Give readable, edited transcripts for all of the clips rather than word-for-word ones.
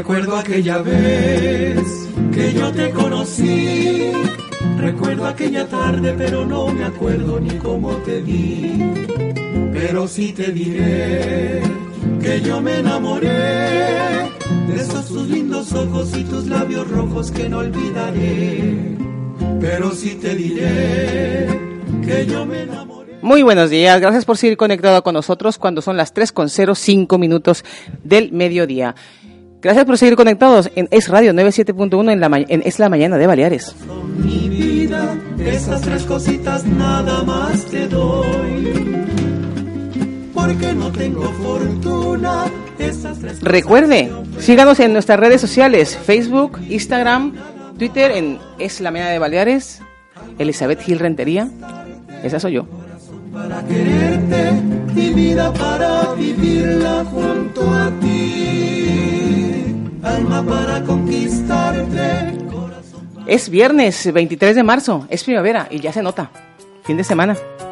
Recuerdo aquella vez que yo te conocí. Recuerdo aquella tarde, pero no me acuerdo ni cómo te vi. Pero sí te diré que yo me enamoré de esos tus lindos ojos y tus labios rojos que no olvidaré. Pero sí te diré que yo me enamoré. Muy buenos días, gracias por seguir conectado con nosotros cuando son las 3:05 del mediodía. Gracias por seguir conectados en Es Radio 97.1 en Es la Mañana de Baleares. Mi vida, esas tres cositas nada más te doy. Porque no tengo fortuna. Esas tres. Recuerde, síganos en nuestras redes sociales, Facebook, Instagram, Twitter, en Es la Mañana de Baleares, Elizabeth Gil Rentería, esa soy yo. Para quererte, mi vida para vivirla junto a ti, alma para conquistarte, corazón para... Es viernes 23 de marzo, es primavera y ya se nota, fin de semana.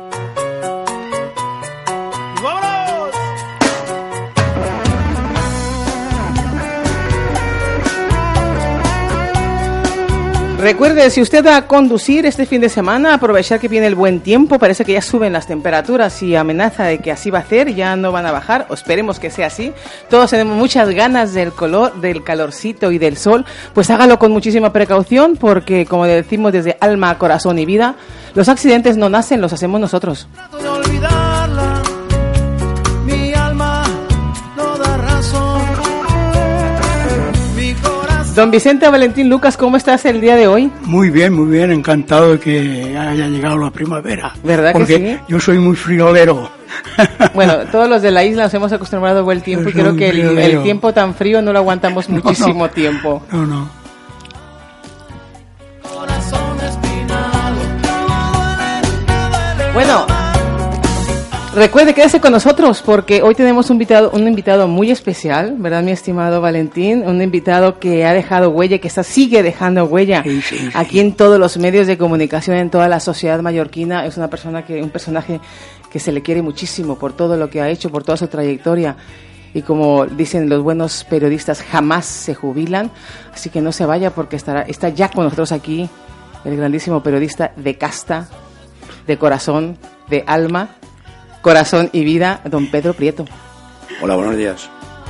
Recuerde, si usted va a conducir este fin de semana, aprovechar que viene el buen tiempo, parece que ya suben las temperaturas y amenaza de que así va a ser, ya no van a bajar, o esperemos que sea así. Todos tenemos muchas ganas del calorcito y del sol, pues hágalo con muchísima precaución porque, como decimos desde alma, corazón y vida, los accidentes no nacen, los hacemos nosotros. Don Vicente Valentín Lucas, ¿cómo estás el día de hoy? Muy bien, encantado de que haya llegado la primavera. ¿Verdad que porque sí? Yo soy muy friolero. Bueno, todos los de la isla nos hemos acostumbrado a buen tiempo y creo que el tiempo tan frío no lo aguantamos muchísimo tiempo. No. Bueno, recuerde, quédese con nosotros porque hoy tenemos un invitado muy especial, ¿verdad, mi estimado Valentín? Un invitado que ha dejado huella, que sigue dejando huella sí. aquí en todos los medios de comunicación, en toda la sociedad mallorquina. Es un personaje que se le quiere muchísimo por todo lo que ha hecho, por toda su trayectoria. Y como dicen los buenos periodistas, jamás se jubilan. Así que no se vaya porque está ya con nosotros aquí el grandísimo periodista de casta, de corazón, de alma, corazón y vida, don Pedro Prieto. Hola, buenos días.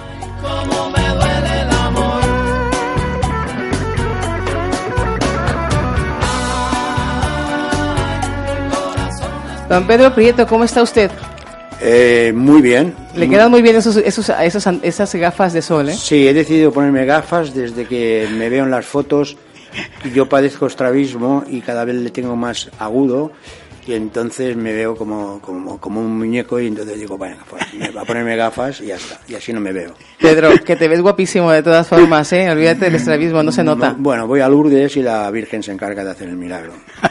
Don Pedro Prieto, ¿cómo está usted? Muy bien. Le quedan muy bien esas gafas de sol, ¿eh? Sí, he decidido ponerme gafas desde que me veo en las fotos. Yo padezco estrabismo y cada vez le tengo más agudo. Y entonces me veo como un muñeco y entonces digo, bueno, pues me va a ponerme gafas y ya está, y así no me veo. Pedro, que te ves guapísimo de todas formas, ¿eh? Olvídate del estrabismo, no se nota. Bueno, voy a Lourdes y la Virgen se encarga de hacer el milagro.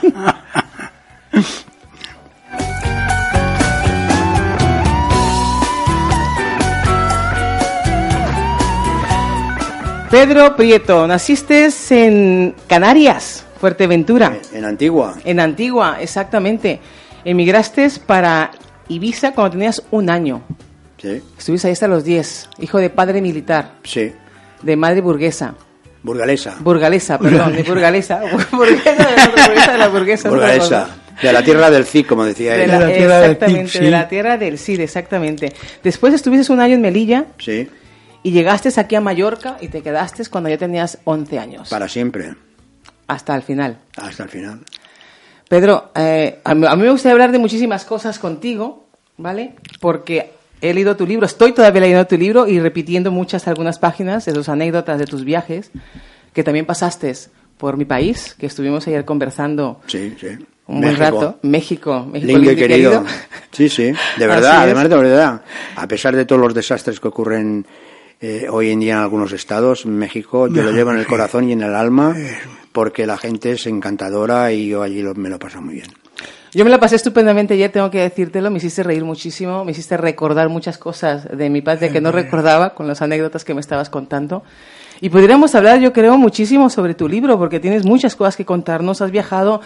Pedro Prieto, naciste en Canarias, Fuerteventura. En Antigua. En Antigua, exactamente. Emigraste para Ibiza cuando tenías 1 año. Sí. Estuviste ahí hasta los 10. Hijo de padre militar. Sí. De madre burguesa. Burgalesa. Burgalesa, perdón, de burgalesa. Burguesa de la burguesa. Burgalesa. De la tierra del Cid, como decía ella. Exactamente, de la tierra del Cid, exactamente. Después estuviste 1 año en Melilla. Sí. Y llegaste aquí a Mallorca y te quedaste cuando ya tenías 11 años. Para siempre. Hasta el final. Hasta el final. Pedro, a mí me gustaría hablar de muchísimas cosas contigo, ¿vale? Porque he leído tu libro, estoy todavía leyendo tu libro y repitiendo algunas páginas de tus anécdotas de tus viajes, que también pasaste por mi país, que estuvimos ayer conversando. Sí. Un buen rato. México lindo y querido. Sí, de verdad, además de verdad. A pesar de todos los desastres que ocurren hoy en día en algunos estados, México yo lo llevo en el corazón y en el alma, porque la gente es encantadora y yo allí me lo paso muy bien. Yo me la pasé estupendamente ayer, tengo que decírtelo, me hiciste reír muchísimo, me hiciste recordar muchas cosas de mi patria que no recordaba con las anécdotas que me estabas contando. Y podríamos hablar, yo creo, muchísimo sobre tu libro, porque tienes muchas cosas que contarnos, has viajado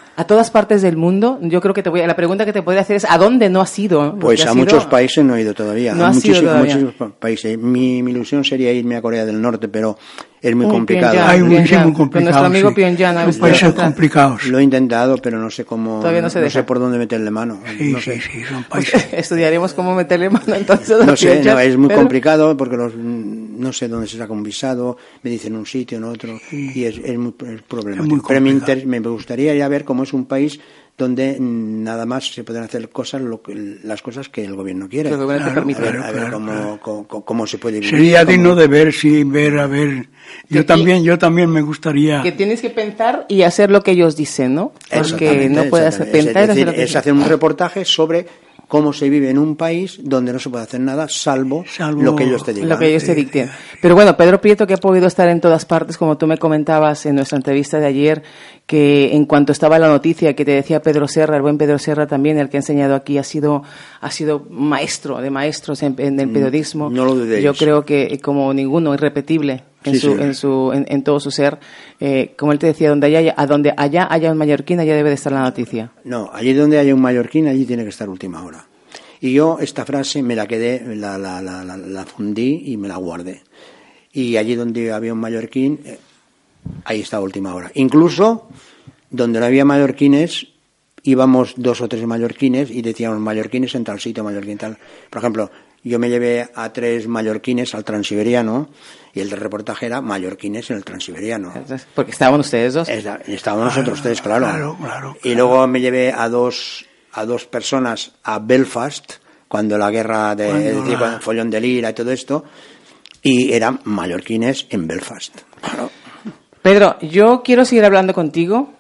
a todas partes del mundo. Yo creo que la pregunta que te podría hacer es ¿a dónde no has ido? Pues a muchos países no he ido todavía. No a muchísimos países. Mi ilusión sería irme a Corea del Norte, pero es muy complicado. Hay muchísimo complicado. Con nuestro amigo Pyongyang. Son países complicados. Lo he intentado, pero no sé cómo. Todavía no sé por dónde meterle mano. Sí, no sé. sí, son países. Estudiaremos cómo meterle mano entonces. No sé, es muy complicado porque no sé dónde se saca un visado, me dicen un sitio, en otro, y es problemático. Pero me gustaría ir a ver cómo es un país donde nada más se pueden hacer las cosas que el gobierno quiere. Que el gobierno te permite. A ver cómo se puede vivir. Sería digno de ver, a ver. Yo también me gustaría. Que tienes que pensar y hacer lo que ellos dicen, ¿no? Porque no puedes pensar. Es hacer un reportaje sobre cómo se vive en un país donde no se puede hacer nada salvo lo que ellos te digan. Lo que ellos te dicten. Pero bueno, Pedro Prieto, que ha podido estar en todas partes, como tú me comentabas en nuestra entrevista de ayer, que en cuanto estaba la noticia que te decía Pedro Serra, el buen Pedro Serra también, el que ha enseñado aquí, ha sido maestro de maestros en el periodismo. No lo dudéis. Yo creo que como ninguno, irrepetible en todo su ser, como él te decía, donde haya un mallorquín, allá debe de estar la noticia. No, allí donde haya un mallorquín, allí tiene que estar última hora. Y yo esta frase me la quedé, la fundí y me la guardé. Y allí donde había un mallorquín, ahí está última hora. Incluso donde no había mallorquines, íbamos 2 o 3 mallorquines y decíamos mallorquines en tal sitio, mallorquín tal. Por ejemplo, yo me llevé a 3 mallorquines al Transiberiano y el reportaje era mallorquines en el Transiberiano. Porque estaban ustedes dos. Estábamos nosotros 3, claro. Y luego me llevé a dos personas a Belfast, cuando la guerra cuando el follón de Lira y todo esto, y eran mallorquines en Belfast. Claro. Pedro, yo quiero seguir hablando contigo.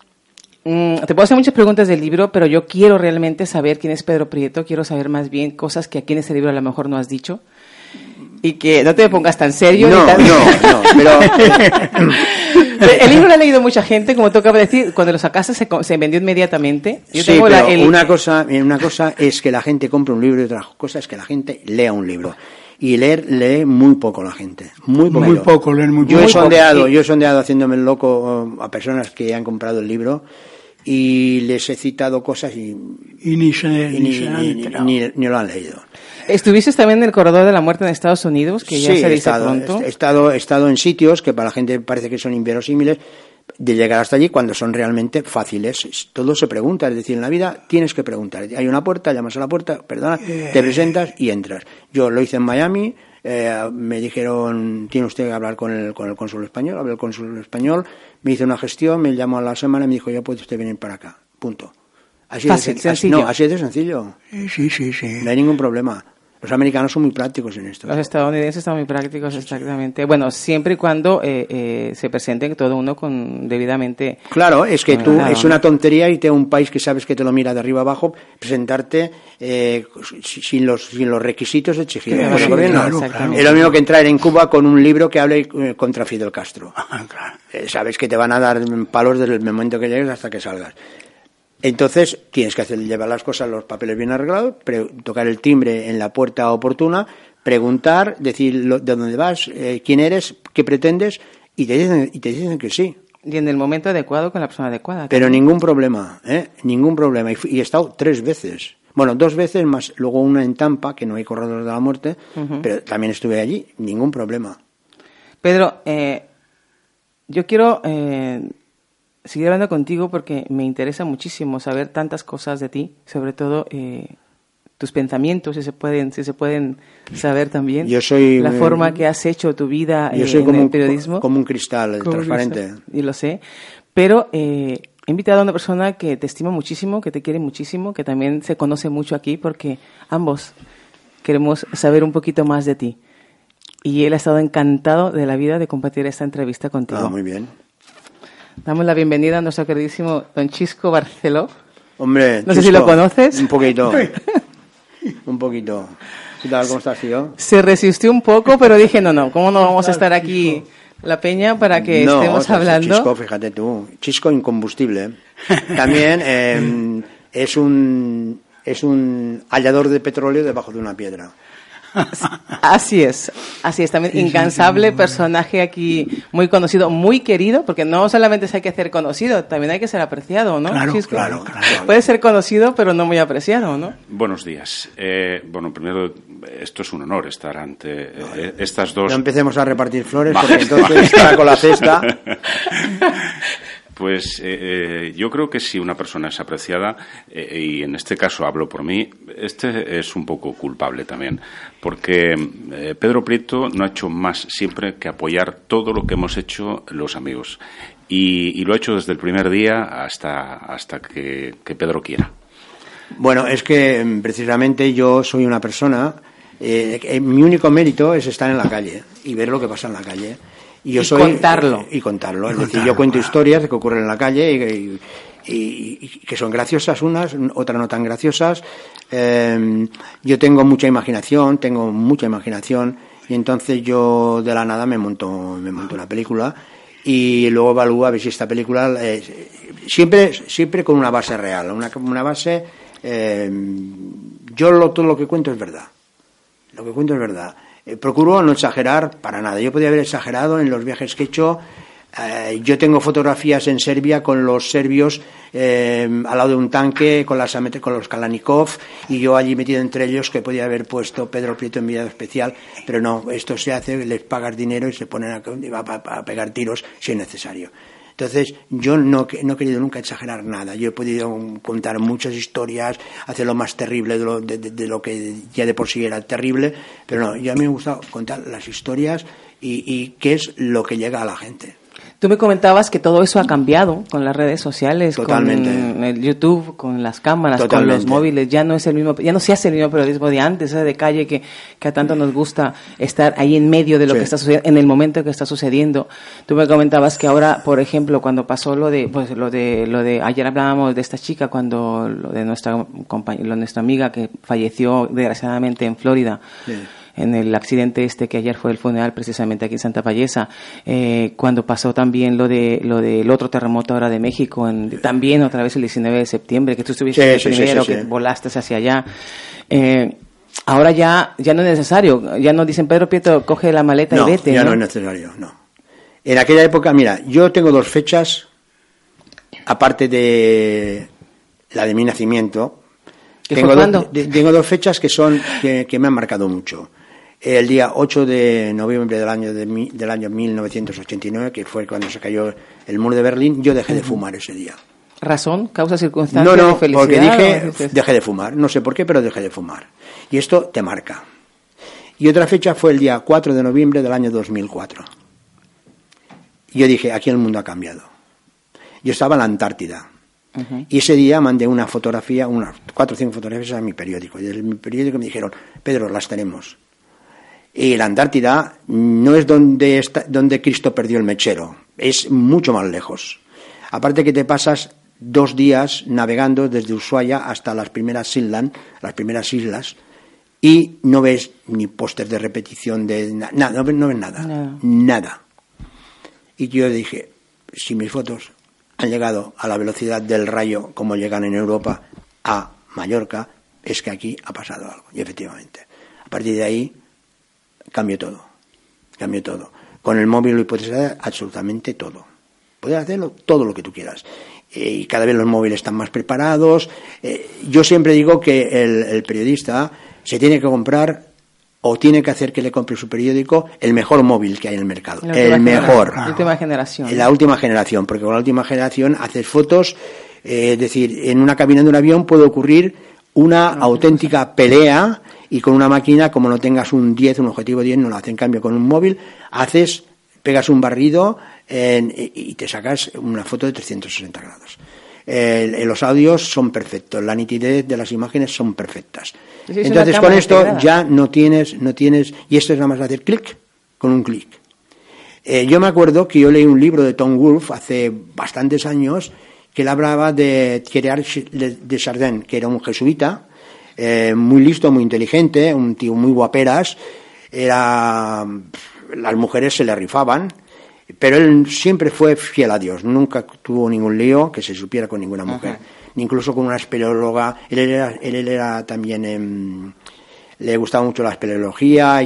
Te puedo hacer muchas preguntas del libro, pero yo quiero realmente saber quién es Pedro Prieto. Quiero saber más bien cosas que aquí en este libro a lo mejor no has dicho. Y que no te pongas tan serio. No, pero... El libro lo ha leído mucha gente, como tú acabas de decir, cuando lo sacaste se vendió inmediatamente. Una cosa es que la gente compre un libro y otra cosa es que la gente lea un libro. Y lee muy poco la gente, muy poco. Yo he sondeado haciéndome el loco a personas que han comprado el libro y les he citado cosas y ni lo han leído. ¿Estuviste también en el corredor de la muerte en Estados Unidos, que ya se dice pronto? He estado en sitios que para la gente parece que son inverosímiles de llegar hasta allí cuando son realmente fáciles. Todo se pregunta, es decir, en la vida tienes que preguntar. Hay una puerta, llamas a la puerta, te presentas y entras. Yo lo hice en Miami, me dijeron, tiene usted que hablar con el cónsul español, hablé al cónsul español, me hizo una gestión, me llamó a la semana y me dijo, ya puede usted venir para acá, punto. Así de sencillo. Sí. No hay ningún problema. Los americanos son muy prácticos en esto. Los estadounidenses están muy prácticos, exactamente. Bueno, siempre y cuando se presenten todo uno con debidamente... Claro, es que es una tontería irte a un país que sabes que te lo mira de arriba abajo, presentarte sin los requisitos exigidos por el gobierno. Es lo mismo que entrar en Cuba con un libro que hable contra Fidel Castro. Sabes que te van a dar palos desde el momento que llegues hasta que salgas. Entonces tienes que llevar las cosas, los papeles bien arreglados, tocar el timbre en la puerta oportuna, preguntar, decir de dónde vas, quién eres, qué pretendes, y te dicen que sí. Y en el momento adecuado con la persona adecuada. Pero ningún problema, ningún problema. Y he estado 3 veces. Bueno, 2 veces más, luego una en Tampa, que no hay corredores de la muerte, pero también estuve allí, ningún problema. Pedro, yo quiero... seguir hablando contigo porque me interesa muchísimo saber tantas cosas de ti, sobre todo tus pensamientos, si se pueden saber también. Yo soy la forma que has hecho tu vida en el periodismo. Como un cristal transparente. Y lo sé. Pero he invitado a una persona que te estima muchísimo, que te quiere muchísimo, que también se conoce mucho aquí porque ambos queremos saber un poquito más de ti. Y él ha estado encantado de la vida de compartir esta entrevista contigo. Muy bien. Damos la bienvenida a nuestro queridísimo don Chisco Barceló. Hombre, no sé si lo conoces. Un poquito. ¿Qué tal? ¿Cómo estás, tío? Se resistió un poco, pero dije, no, ¿cómo no vamos a estar aquí la peña para que estemos hablando? Chisco, fíjate tú. Chisco incombustible. También es un hallador de petróleo debajo de una piedra. Así es. También incansable personaje aquí, muy conocido, muy querido, porque no solamente hay que ser conocido, también hay que ser apreciado, ¿no? Claro. Puede ser conocido, pero no muy apreciado, ¿no? Buenos días. Bueno, primero, esto es un honor estar ante estas dos... No empecemos a repartir flores, porque entonces estará con la cesta. Pues yo creo que si una persona es apreciada, y en este caso hablo por mí, este es un poco culpable también, porque Pedro Prieto no ha hecho más siempre que apoyar todo lo que hemos hecho los amigos. Y lo ha hecho desde el primer día hasta que Pedro quiera. Bueno, es que precisamente yo soy una persona, mi único mérito es estar en la calle y ver lo que pasa en la calle. Y contarlo. Es decir, yo cuento historias que ocurren en la calle y que son graciosas unas, otras no tan graciosas. Yo tengo mucha imaginación y entonces yo de la nada me monto una película y luego evalúo a ver si esta película siempre con una base real, una base. Todo lo que cuento es verdad. Procuro no exagerar para nada. Yo podía haber exagerado en los viajes que he hecho. Yo tengo fotografías en Serbia con los serbios al lado de un tanque con los Kalashnikov y yo allí metido entre ellos, que podía haber puesto Pedro Prieto enviado especial, pero no, esto se hace, les pagas dinero y se ponen a pegar tiros si es necesario. Entonces, yo no he querido nunca exagerar nada. Yo he podido contar muchas historias, hacer lo más terrible de lo que ya de por sí era terrible, pero no, yo a mí me gusta contar las historias y qué es lo que llega a la gente. Tú me comentabas que todo eso ha cambiado con las redes sociales, Totalmente. Con el YouTube, con las cámaras, Totalmente. con los móviles. Ya no se hace el mismo periodismo de antes, de calle que a tanto nos gusta estar ahí en medio de lo que está sucediendo, en el momento que está sucediendo. Tú me comentabas que ahora, por ejemplo, cuando pasó lo de ayer hablábamos de esta chica, cuando lo de nuestra amiga que falleció desgraciadamente en Florida. Sí. En el accidente que ayer fue el funeral precisamente aquí en Santa Payesa, cuando pasó también lo del otro terremoto ahora de México, también otra vez el 19 de septiembre, que tú estuviste primero, que volaste hacia allá. Ahora ya no es necesario, ya no dicen Pedro Prieto, coge la maleta y vete. Ya no es necesario, no. En aquella época, mira, yo tengo 2 fechas, aparte de la de mi nacimiento. Tengo 2 fechas que me han marcado mucho. El día 8 de noviembre del año 1989, que fue cuando se cayó el muro de Berlín, yo dejé de fumar ese día. ¿Razón? ¿Causa, circunstancia? No, porque dejé de fumar. No sé por qué, pero dejé de fumar. Y esto te marca. Y otra fecha fue el día 4 de noviembre del año 2004. Y yo dije, aquí el mundo ha cambiado. Yo estaba en la Antártida. Uh-huh. Y ese día mandé una fotografía, unas 4 o 5 fotografías a mi periódico. Y desde mi periódico me dijeron, Pedro, las tenemos. Y la Antártida no es donde Cristo perdió el mechero, es mucho más lejos. Aparte que te pasas 2 días navegando desde Ushuaia hasta las primeras islas, y no ves ni póster de repetición de nada, no ves nada. Y yo dije, si mis fotos han llegado a la velocidad del rayo como llegan en Europa a Mallorca, es que aquí ha pasado algo. Y efectivamente, a partir de ahí cambió todo. Con el móvil lo puedes hacer absolutamente todo. Puedes hacerlo todo lo que tú quieras. Y cada vez los móviles están más preparados. Yo siempre digo que el periodista se tiene que comprar o tiene que hacer que le compre su periódico el mejor móvil que hay en el mercado. El mejor. La última generación. La última generación, porque con la última generación haces fotos, es decir, en una cabina de un avión puede ocurrir una auténtica pelea, y con una máquina, como no tengas un objetivo 10, no lo haces. En cambio, con un móvil pegas un barrido y te sacas una foto de 360 grados. Los audios son perfectos, la nitidez de las imágenes son perfectas. Entonces con esto integrada. Ya no tienes, y esto es nada más hacer clic con un clic. Yo me acuerdo que yo leí un libro de Tom Wolfe hace bastantes años que él hablaba de Thierry de Chardin, que era un jesuita, muy listo, muy inteligente, un tío muy guaperas. Las mujeres se le rifaban, pero él siempre fue fiel a Dios, nunca tuvo ningún lío que se supiera con ninguna mujer, ni incluso con una espeleóloga. Él era también le gustaba mucho la espeleología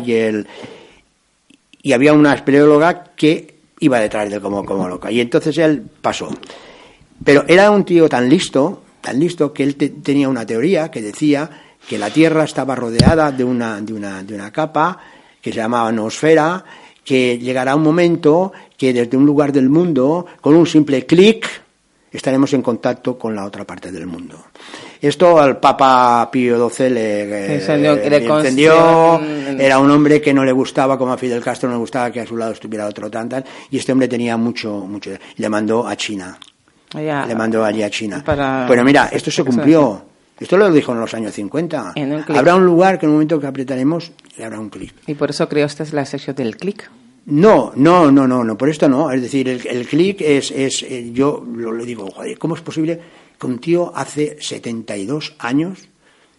y había una espeleóloga que iba detrás de él como loca. Y entonces él pasó. Pero era un tío tan listo que él tenía una teoría que decía que la Tierra estaba rodeada de una capa que se llamaba noosfera, que llegará un momento que desde un lugar del mundo, con un simple clic, estaremos en contacto con la otra parte del mundo. Esto al Papa Pío XII le entendió. Era un hombre que no le gustaba, como a Fidel Castro no le gustaba que a su lado estuviera otro tantas, y este hombre tenía mucho, le mandó a China. Le mandó allí a China. Bueno, mira, esto se cumplió. Esto lo dijo en los años 50. Habrá un lugar que en el momento que apretaremos le habrá un clic. Y por eso creo esta es la sección del clic. No, por esto no. Es decir, el clic es yo le digo, joder, ¿cómo es posible que un tío hace 72 años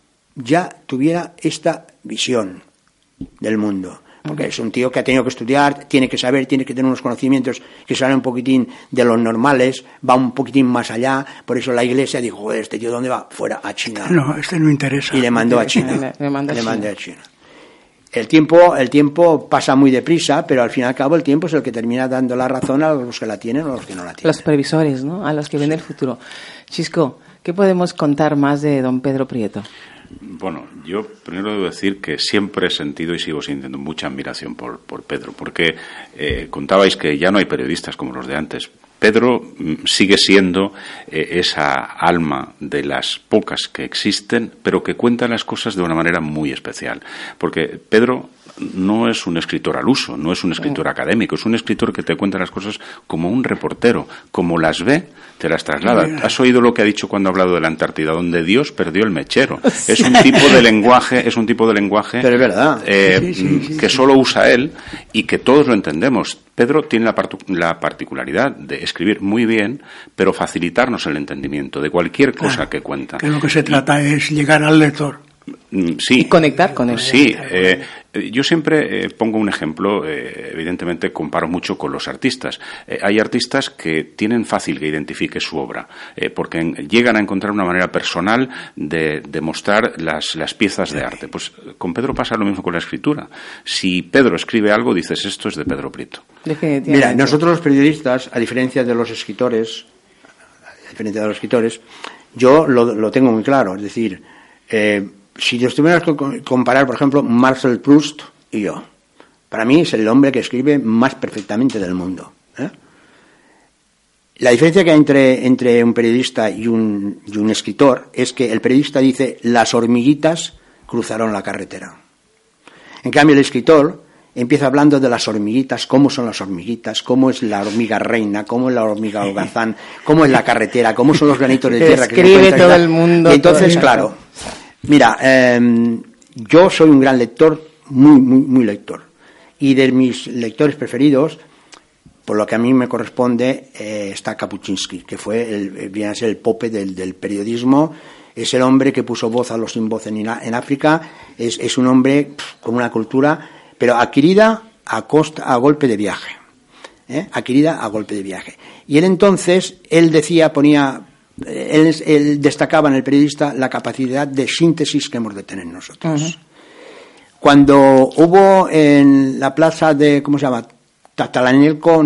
ya tuviera esta visión del mundo? Porque es un tío que ha tenido que estudiar, tiene que saber, tiene que tener unos conocimientos que salen un poquitín de los normales, va un poquitín más allá. Por eso la Iglesia dijo, joder, este tío ¿dónde va? Fuera, a China. No, este no interesa. Y le mandó a China. Le mandó a China. El tiempo pasa muy deprisa, pero al fin y al cabo el tiempo es el que termina dando la razón a los que la tienen o a los que no la tienen. Los previsores, ¿no? A los que ven el futuro. Chisco, ¿qué podemos contar más de don Pedro Prieto? Bueno, yo primero debo decir que siempre he sentido y sigo sintiendo mucha admiración por Pedro, porque contabais que ya no hay periodistas como los de antes. Pedro sigue siendo esa alma de las pocas que existen, pero que cuenta las cosas de una manera muy especial. Porque Pedro no es un escritor al uso, no es un escritor académico, es un escritor que te cuenta las cosas como un reportero, como las ve, te las traslada. ¿Has oído lo que ha dicho cuando ha hablado de la Antártida, donde Dios perdió el mechero? Es un tipo de lenguaje, pero es verdad. Que solo usa él y que todos lo entendemos. Pedro tiene la particularidad de escribir muy bien, pero facilitarnos el entendimiento de cualquier cosa que cuenta. Que lo que se trata es llegar al lector. Sí. Y conectar con él. Sí. Yo siempre pongo un ejemplo, evidentemente comparo mucho con los artistas. Hay artistas que tienen fácil que identifique su obra, porque llegan a encontrar una manera personal de mostrar las piezas de arte. Pues con Pedro pasa lo mismo con la escritura. Si Pedro escribe algo, dices, esto es de Pedro Prieto. Mira, nosotros los periodistas, a diferencia de los escritores, yo lo tengo muy claro. Es decir, si yo tuviera que comparar, por ejemplo, Marcel Proust y yo, para mí es el hombre que escribe más perfectamente del mundo. La diferencia que hay entre un periodista y un escritor es que el periodista dice, las hormiguitas cruzaron la carretera. En cambio, el escritor empieza hablando de las hormiguitas, cómo son las hormiguitas, cómo es la hormiga reina, cómo es la hormiga holgazán, cómo es la carretera, cómo son los granitos de tierra que se escribe todo el mundo. Y entonces, claro, mira, yo soy un gran lector, muy lector. Y de mis lectores preferidos, por lo que a mí me corresponde, está Kapuscinski, que viene a ser el Pope del periodismo. Es el hombre que puso voz a los sin voz en África. Es un hombre con una cultura, pero adquirida a golpe de viaje. Adquirida a golpe de viaje. Y él entonces, él destacaba en el periodista la capacidad de síntesis que hemos de tener nosotros. Uh-huh. Cuando hubo en la plaza de, ¿cómo se llama? Tatalolco,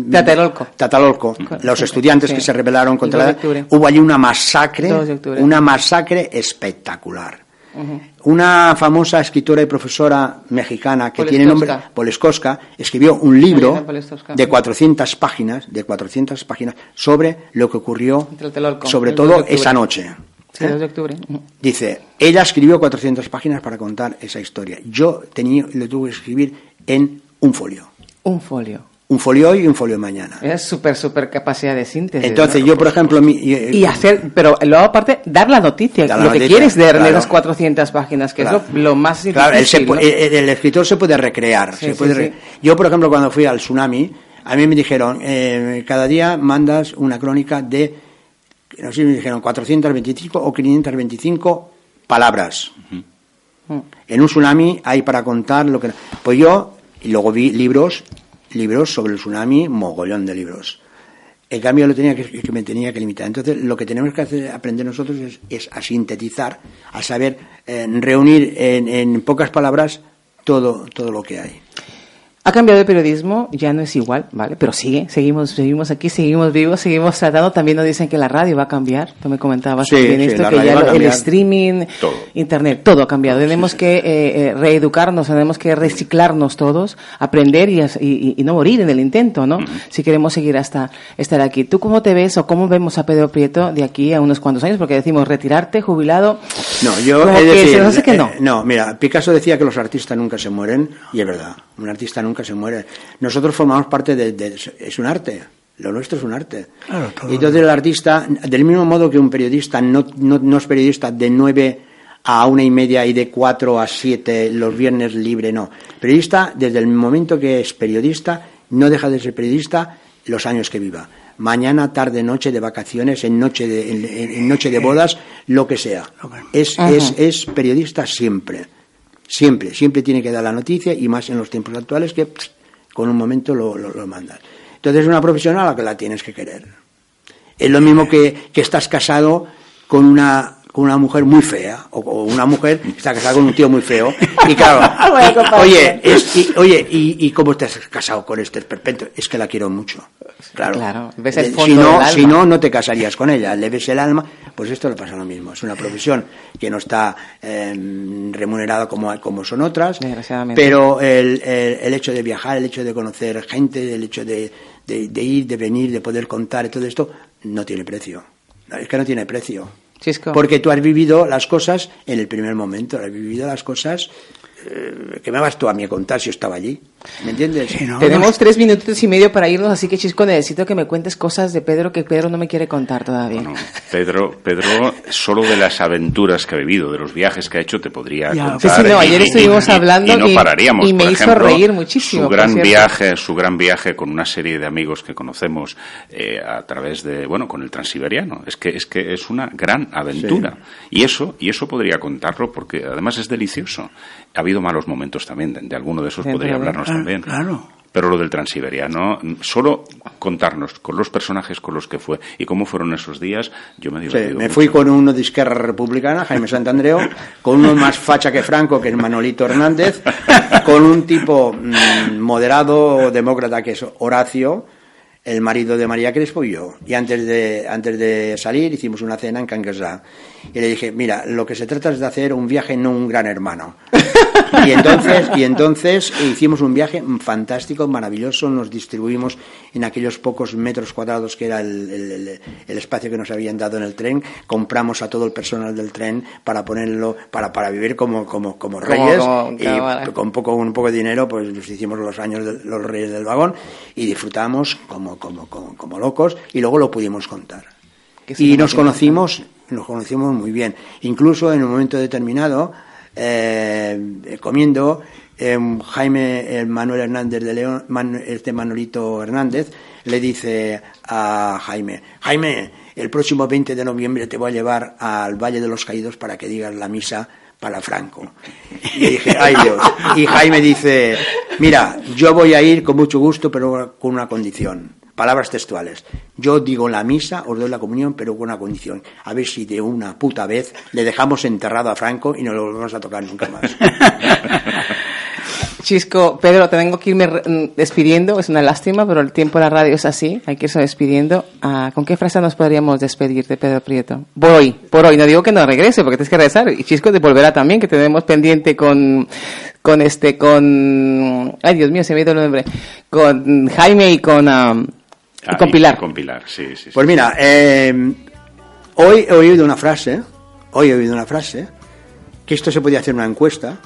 los estudiantes que se rebelaron contra hubo allí una masacre espectacular. Uh-huh. Una famosa escritora y profesora mexicana que tiene nombre, Poleskowska, escribió un libro de 400 páginas sobre lo que ocurrió, sobre todo esa noche. Sí, 2 de octubre. Dice, ella escribió 400 páginas para contar esa historia. Yo lo tuve que escribir en un folio. Un folio. Un folio hoy y un folio mañana. Es súper capacidad de síntesis. Entonces, ¿no? Yo, por ejemplo... pero luego aparte, dar la noticia. Que quieres de las 400 páginas, que es lo más difícil. Claro, el escritor se puede recrear. Sí. Yo, por ejemplo, cuando fui al tsunami, a mí me dijeron, cada día mandas una crónica de, no sé, me dijeron 425 o 525 palabras. Uh-huh. En un tsunami hay para contar lo que... Pues yo, y luego vi libros sobre el tsunami, mogollón de libros. En cambio, que me tenía que limitar. Entonces, lo que tenemos que aprender nosotros es a sintetizar, a saber reunir en pocas palabras todo lo que hay. Ha cambiado el periodismo, ya no es igual, ¿vale? Pero seguimos aquí, seguimos vivos, seguimos tratando. También nos dicen que la radio va a cambiar. Tú me comentabas también esto, que ya el streaming, todo. Internet, todo ha cambiado. Tenemos que reeducarnos, tenemos que reciclarnos todos, aprender y no morir en el intento, ¿no? Si queremos seguir hasta estar aquí. ¿Tú cómo te ves o cómo vemos a Pedro Prieto de aquí a unos cuantos años? Porque decimos retirarte, jubilado. No, yo es decir, no sé que no. No, mira, Picasso decía que los artistas nunca se mueren, y es verdad. Un artista nunca se muere. Nosotros formamos parte es un arte. Lo nuestro es un arte. Claro, y entonces el artista, del mismo modo que un periodista no es periodista de 9 a 1:30 y de 4 a 7 los viernes libre, no. Periodista, desde el momento que es periodista, no deja de ser periodista los años que viva. Mañana, tarde, noche, de vacaciones, en noche de bodas, lo que sea. Es periodista siempre. Siempre tiene que dar la noticia, y más en los tiempos actuales que con un momento lo mandas. Entonces es una profesión a la que la tienes que querer. Es lo mismo que estás casado con una mujer muy fea, o una mujer que está casada con un tío muy feo, y claro, y cómo estás casado con este esperpento, es que la quiero mucho. Claro. Ves el fondo del alma. Si no te casarías con ella, le ves el alma. Pues esto le pasa lo mismo. Es una profesión que no está remunerada como son otras, pero el hecho de viajar, el hecho de conocer gente, el hecho de ir, de venir, de poder contar, y todo esto no tiene precio. Es que no tiene precio. Chisco. Porque tú has vivido las cosas en el primer momento, has vivido las cosas. ¿Qué me vas tú a mí a contar si yo estaba allí? ¿Me entiendes? Sí, no, tenemos 3 minutos y medio para irnos, así que, Chisco, necesito que me cuentes cosas de Pedro que Pedro no me quiere contar todavía. Bueno, Pedro, solo de las aventuras que ha vivido, de los viajes que ha hecho, te podría contar. Sí, ayer estuvimos hablando y no pararíamos. Y me hizo reír muchísimo. Su gran viaje con una serie de amigos que conocemos a través de, con el Transiberiano. Es que es una gran aventura. Sí. Y eso podría contarlo, porque además es delicioso. Ha habido malos momentos también, de alguno de esos podría hablarnos también. Claro. Pero lo del Transiberiano, solo contarnos con los personajes con los que fue y cómo fueron esos días, yo me divertí mucho. Me fui con uno de Esquerra Republicana, Jaime Santandreu, con uno más facha que Franco, que es Manolito Hernández, con un tipo moderado, demócrata, que es Horacio, el marido de María Crespo, y yo. Y antes de salir hicimos una cena en Canguesà. Y le dije, mira, lo que se trata es de hacer un viaje, no un gran hermano. Y entonces hicimos un viaje fantástico, maravilloso. Nos distribuimos en aquellos pocos metros cuadrados que era el espacio que nos habían dado en el tren. Compramos a todo el personal del tren para ponerlo, para vivir como reyes. Y con un poco de dinero, pues nos hicimos los años de los reyes del vagón y disfrutamos como locos, y luego lo pudimos contar. Y nos conocimos muy bien. Incluso en un momento determinado, comiendo, Manuel Hernández de León, Manolito Hernández, le dice a Jaime, el próximo 20 de noviembre te voy a llevar al Valle de los Caídos para que digas la misa para Franco. Y le dije, ay Dios. Y Jaime dice, mira, yo voy a ir con mucho gusto, pero con una condición. Palabras textuales. Yo digo la misa, os doy la comunión, pero con una condición. A ver si de una puta vez le dejamos enterrado a Franco y no lo volvemos a tocar nunca más. Chisco, Pedro, tengo que irme despidiendo. Es una lástima, pero el tiempo de la radio es así. Hay que irse despidiendo. ¿Con qué frase nos podríamos despedir de Pedro Prieto? Por hoy. No digo que no regrese, porque tienes que regresar. Y Chisco te volverá también, que tenemos pendiente con ay, Dios mío, se me ha ido el nombre. Con Jaime y con Pilar. Con Pilar, sí. Pues mira, hoy he oído una frase, que esto se podía hacer una encuesta,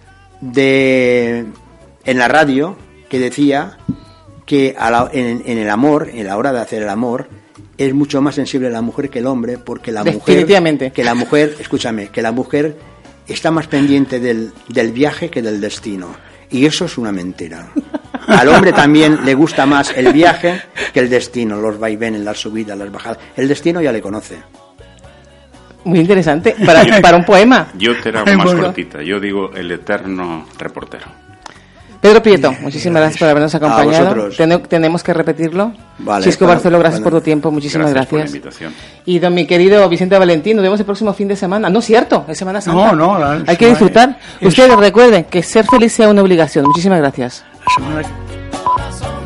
en la radio, que decía que en el amor, en la hora de hacer el amor, es mucho más sensible la mujer que el hombre, porque la mujer, escúchame, que la mujer está más pendiente del viaje que del destino. Y eso es una mentira. Al hombre también le gusta más el viaje que el destino, los vaivenes, las subidas, las bajadas. El destino ya le conoce. Muy interesante, para un poema. Yo te la hago más cortita. Yo digo el eterno reportero. Pedro Prieto, muchísimas gracias por habernos acompañado. Tenemos que repetirlo. Vale, Chisco Barceló, gracias por tu tiempo, muchísimas gracias. Por la invitación. Y mi querido Vicente Valentín, nos vemos el próximo fin de semana. No, cierto, es Semana Santa. Hay que disfrutar. Ustedes recuerden que ser feliz sea una obligación. Muchísimas gracias. La semana